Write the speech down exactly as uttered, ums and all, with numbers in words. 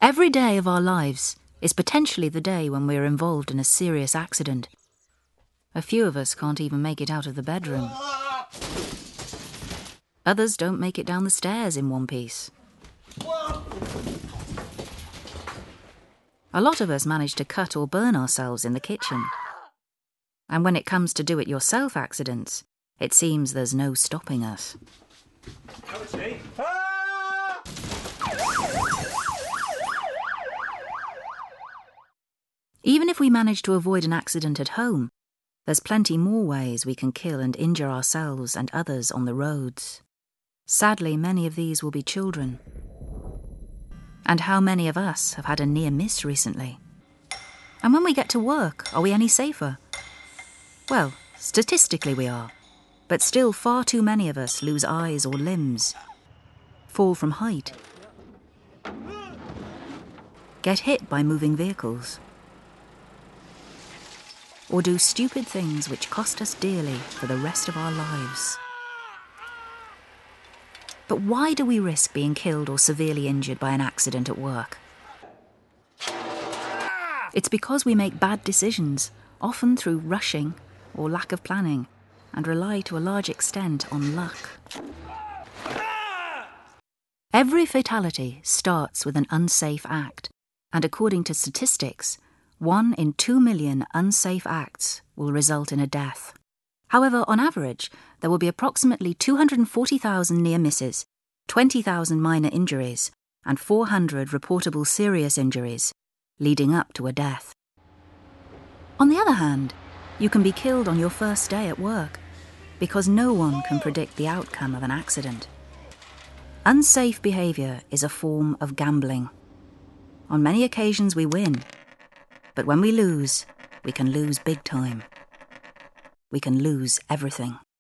Every day of our lives is potentially the day when we're involved in a serious accident. A few of us can't even make it out of the bedroom. Others don't make it down the stairs in one piece. A lot of us manage to cut or burn ourselves in the kitchen. And when it comes to do-it-yourself accidents, it seems there's no stopping us. Even if we manage to avoid an accident at home, there's plenty more ways we can kill and injure ourselves and others on the roads. Sadly, many of these will be children. And how many of us have had a near miss recently? And when we get to work, are we any safer? Well, statistically we are, but still far too many of us lose eyes or limbs, fall from height, get hit by moving vehicles, or do stupid things which cost us dearly for the rest of our lives. But why do we risk being killed or severely injured by an accident at work? It's because we make bad decisions, often through rushing or lack of planning, and rely to a large extent on luck. Every fatality starts with an unsafe act, and according to statistics, one in two million unsafe acts will result in a death. However, on average, there will be approximately two hundred forty thousand near misses, twenty thousand minor injuries, and four hundred reportable serious injuries, leading up to a death. On the other hand, you can be killed on your first day at work, because no one can predict the outcome of an accident. Unsafe behaviour is a form of gambling. On many occasions we win, but when we lose, we can lose big time. We can lose everything.